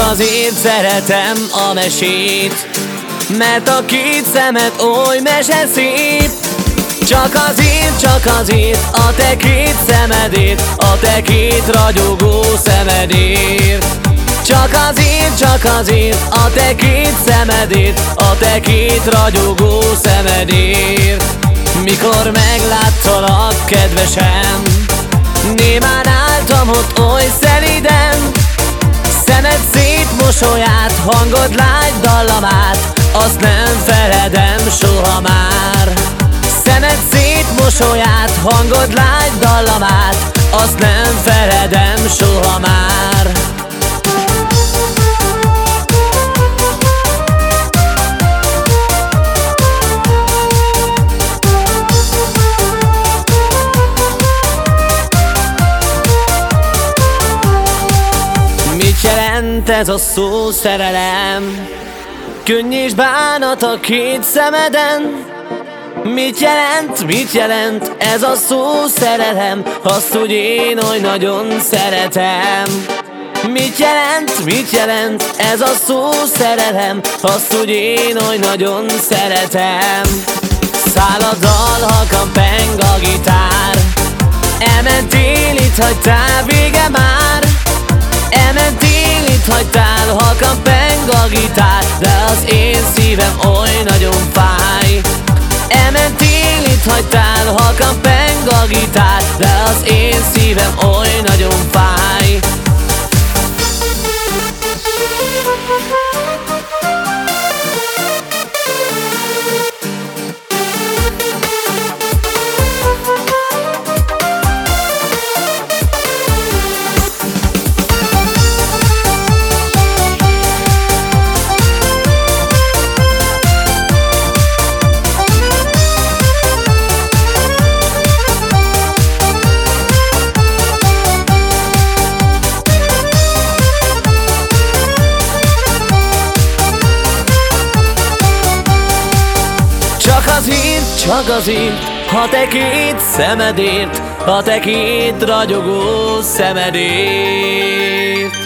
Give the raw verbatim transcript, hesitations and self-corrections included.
azért szeretem a mesét, mert a két szemed oly meseszép. Csak azért, csak azért, a te két szemedért, a te két ragyogó szemedért. Csak azért, csak azért, a te két szemedért, a te két ragyogó szemedért. Mikor megláttalak, kedvesem, némán álltam ott oly szeliden. Szemed szép mosolyát, hangod lágy dallamát, azt nem feledem soha már. Szemed szép mosolyát, hangod lágy dallamát, azt nem feledem soha már. Mit jelent ez a szó szerelem? Könny és bánat a két szemeden. Mit jelent, mit jelent ez a szó szerelem? Azt, hogy én oly nagyon szeretem. Mit jelent, mit jelent ez a szó szerelem? Azt, hogy én oly nagyon szeretem. Száll a dal, halkan peng a gitár. Elmentél, itt hagytál, vége már. Elmentél, itt hagytál, halkan peng a gitár, de az én szívem oly nagyon fáj. Elmentél, itt hagytál, halkan peng a gitár, de az én szívem oly nagyon fáj. Csak azért, csak azért, ha te két szemedért, ha te két ragyogó szemedért.